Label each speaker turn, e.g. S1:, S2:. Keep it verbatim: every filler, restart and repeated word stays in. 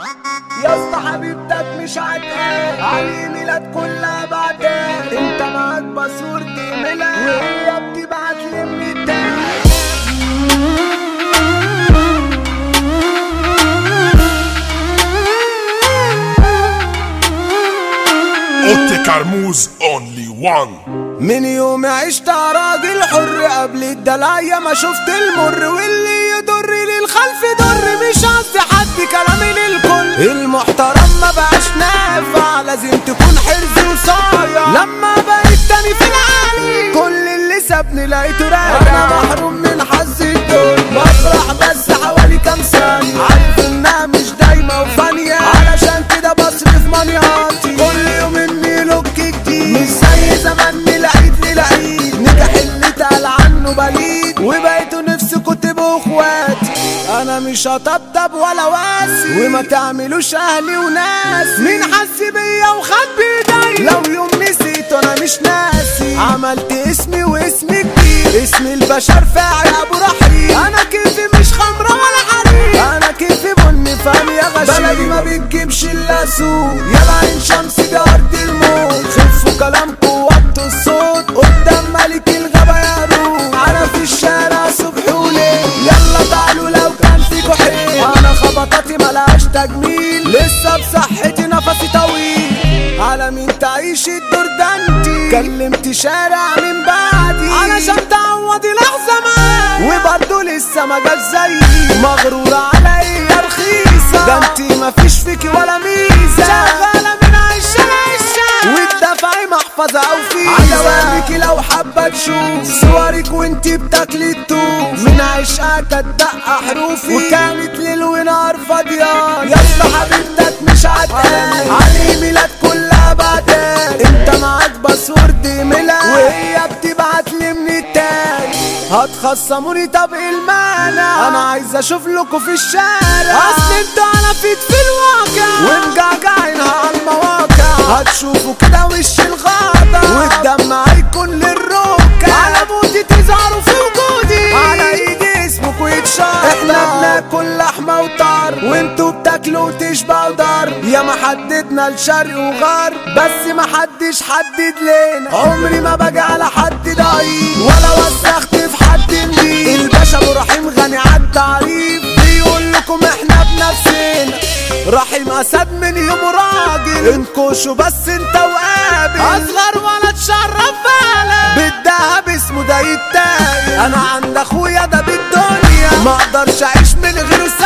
S1: يا اسطى حبيبتك مش عتقال علي ميلاد كلها بعدين، انت معاك باسورد ميلاد وهي بتبعت لي من التاني.
S2: اوتي كرموز اونلي وان.
S1: من يوم عشت راجل حر قبل الدلاية ما شفت المر، واللي يضر للخلف ضر، مش قصدي حد كلامي للكل. المحترم ما بقاش نافع، لازم تكون حرز وصايع. لما بقيت تاني في العالي كل اللي سابني لقيته راجع. انا محروم من حظ الدنيا، بفرح بس حوالي كام ثانية، عارف انها مش دايما وفانية، علشان كده بصرف مانياتي كل يوم اني لوك جديد. مش زي زمان العيد للعيد، نجح اللي اتقال عنه بليد، وبقيتوا نفسكوا تبقوا اخواتي. انا مش هطبطب ولا واسي، وما تعملوش اهلي وناسي. مين حس بيا وخد بايدي؟ لو يوم نسيت انا مش ناسي. عملت اسمي واسمي كبير، اسم البشر فاعل ابو رحيم. انا كيفي مش خمرة ولا حريم، انا كيفي بني فهم يا غشيم. بلدي ما بتجيبش الا سوق، يلا عين شمس دي ارض الموت. خفوا كلامكوا وطوا الصوت قدام ملك الغابة يا روح. انا في الشارع صبح وليل، يلا تعالوا لو كان فيكوا حيل. انا خبطاتي ملهاش تجميل، لسه بصحتي نفسي طويل. على مين تعيش الدور ده انتي؟ كلمت شارع من بعدي علشان تعوضي لحظة معايا، وبرضه لسه ما جاش زيي. مغرورة على ايه يا رخيصة؟ ده انتي مفيش فيكي ولا ميزة، شغالة من عشان عشان وتدفعي محفظة او فيزا. عايز اوريكي لو حابة تشوف صورك وانتي بتاكلي التوف، من عشقها كانت دقة حروفي وكانت ليل ونهار فاضيان. يا اسطى حبيبتك مش عتقال علي ميلاد كلها بعدين، انت معاك باسورد ميلاد وهي بتبعت لي من التاني. هتخصموني طب ايه المانع؟ انا عايز اشوف لكم في الشارع، اصل انتوا على فيت في الواقع ومجعجعينها على المواقع. هتشوفوا كده وش الغابة والدمع هيكون للركع، على موتي تظهروا في وجودي، على ايدي اسمكوا يتشار. احنا بناكل لحمة وطار وانتوا بتاكلوا وتشبعوا دار. يا ما حددنا الشرق وغار بس ما حدش حدد لنا. عمري ما باجي على حد ضعيف ولا وسخت في حد نضيف. الباشا ابو رحيم غني عالتعريف، بيقول لكم احنا بنفسنا. رحيم اسد من يوم راجل، انكشوا بس انت وقابل. اصغر ولا تشرف بالك بالدهب اسمه ده يتاقل. انا عند اخويا ده بالدنيا ما اقدرش اعيش من غيره.